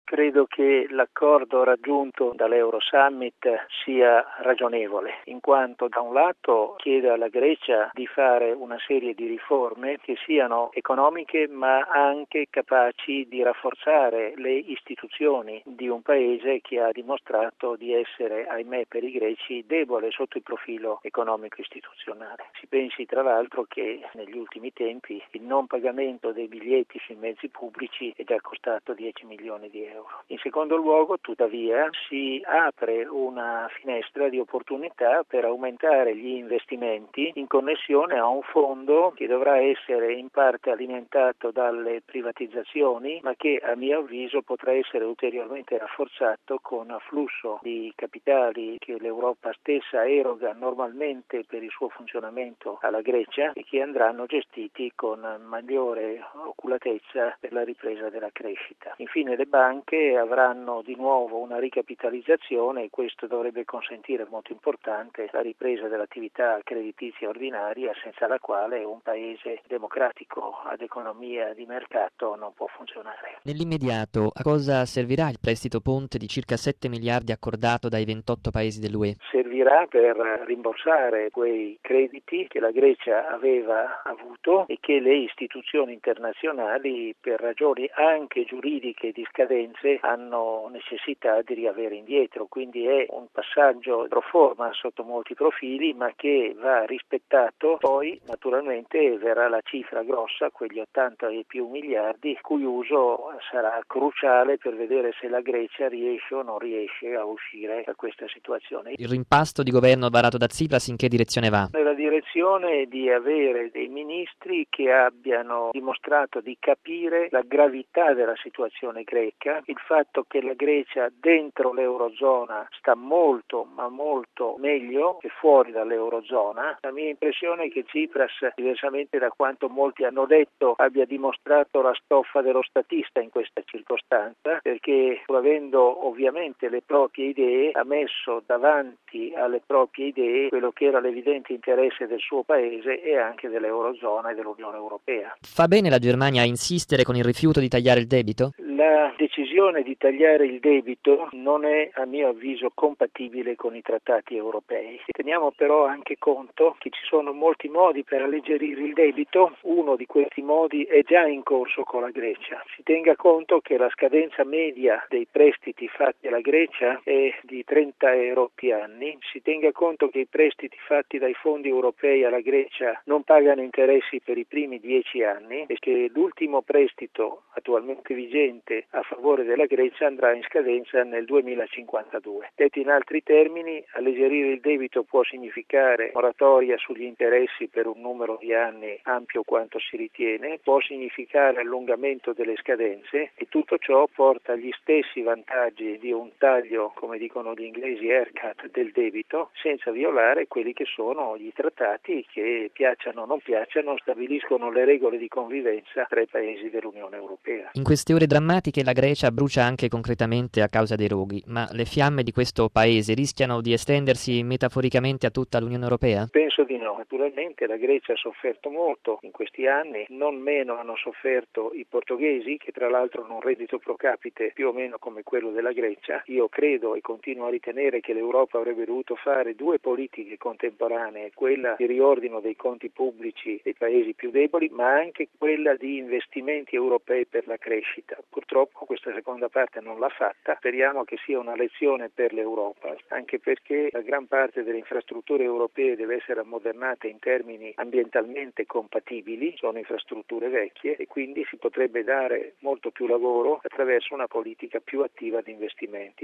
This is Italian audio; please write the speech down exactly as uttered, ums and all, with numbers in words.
Credo che l'accordo raggiunto dall'Euro Summit sia ragionevole, in quanto da un lato chiede alla Grecia di fare una serie di riforme che siano economiche ma anche capaci di rafforzare le istituzioni di un paese che ha dimostrato di essere, ahimè per i greci, debole sotto il profilo economico-istituzionale. Si pensi tra l'altro che negli ultimi tempi il non pagamento dei biglietti sui mezzi pubblici è già costato dieci milioni di euro. In secondo luogo, tuttavia, si apre una finestra di opportunità per aumentare gli investimenti in connessione a un fondo che dovrà essere in parte alimentato dalle privatizzazioni, ma che a mio avviso potrà essere ulteriormente rafforzato con afflusso di capitali che l'Europa stessa eroga normalmente per il suo funzionamento alla Grecia e che andranno gestiti con maggiore oculatezza per la ripresa della crescita. Infine le banche avranno di nuovo una ricapitalizzazione e questo dovrebbe consentire, molto importante, la ripresa dell'attività creditizia ordinaria, senza la quale un paese democratico ad economia di mercato non può funzionare. Nell'immediato, a cosa servirà il prestito ponte di circa sette miliardi accordato dai ventotto paesi dell'U E? Servirà per rimborsare quei crediti che la Grecia aveva avuto e che le istituzioni internazionali, per ragioni anche giuridiche di scadenze, hanno necessità di riavere indietro, quindi è un passaggio pro forma sotto molti profili, ma che va rispettato. Poi naturalmente verrà la cifra grossa, quegli ottanta e più miliardi, cui uso sarà cruciale per vedere se la Grecia riesce o non riesce a uscire da questa situazione. Il rimpasto di governo varato da Tsipras in che direzione va? Nella direzione di avere dei ministri che abbiano dimostrato di capire la gravità della situazione greca, il fatto che la Grecia dentro l'Eurozona sta molto ma molto meglio che fuori dall'Eurozona. La mia impressione è che Tsipras, diversamente da quanto molti hanno detto, abbia dimostrato la stoffa dello statista in questa circostanza, perché pur avendo ovviamente le proprie idee ha messo davanti alle proprie idee quello che era l'evidente interesse del suo paese e anche dell'Eurozona e dell'Unione Europea. Fa bene la Germania a insistere con il rifiuto di tagliare il debito? La decisione di tagliare il debito non è, a mio avviso, compatibile con i trattati europei. Teniamo però anche conto che ci sono molti modi per alleggerire il debito. Uno di questi modi è già in corso con la Grecia. Si tenga conto che la scadenza media dei prestiti fatti alla Grecia è di trenta euro più anni. Si tenga conto che i prestiti fatti dai fondi europei alla Grecia non pagano interessi per i primi dieci anni e che l'ultimo prestito attualmente vigente a favore della Grecia andrà in scadenza nel duemilacinquantadue. Detto in altri termini, alleggerire il debito può significare moratoria sugli interessi per un numero di anni ampio quanto si ritiene, può significare allungamento delle scadenze e tutto ciò porta agli stessi vantaggi di un taglio, come dicono gli inglesi, haircut del debito, senza violare quelli che sono gli trattati che, piacciono o non piacciono, stabiliscono le regole di convivenza tra i paesi dell'Unione Europea. In queste ore drammatiche la Grecia brucia anche concretamente a causa dei roghi, ma le fiamme di questo paese rischiano di estendersi metaforicamente a tutta l'Unione Europea? Penso di no. Naturalmente la Grecia ha sofferto molto in questi anni, non meno hanno sofferto i portoghesi, che tra l'altro hanno un reddito pro capite più o meno come quello della Grecia. Io credo e continuo a ritenere che l'Europa avrebbe dovuto fare due politiche contemporanee, quella di riordino dei conti pubblici dei paesi più deboli, ma anche quella di investimenti europei per la crescita. Purtroppo questa seconda parte non l'ha fatta, speriamo che sia una lezione per l'Europa, anche perché la gran parte delle infrastrutture europee deve essere ammodernata in termini ambientalmente compatibili, sono infrastrutture vecchie e quindi si potrebbe dare molto più lavoro attraverso una politica più attiva di investimenti.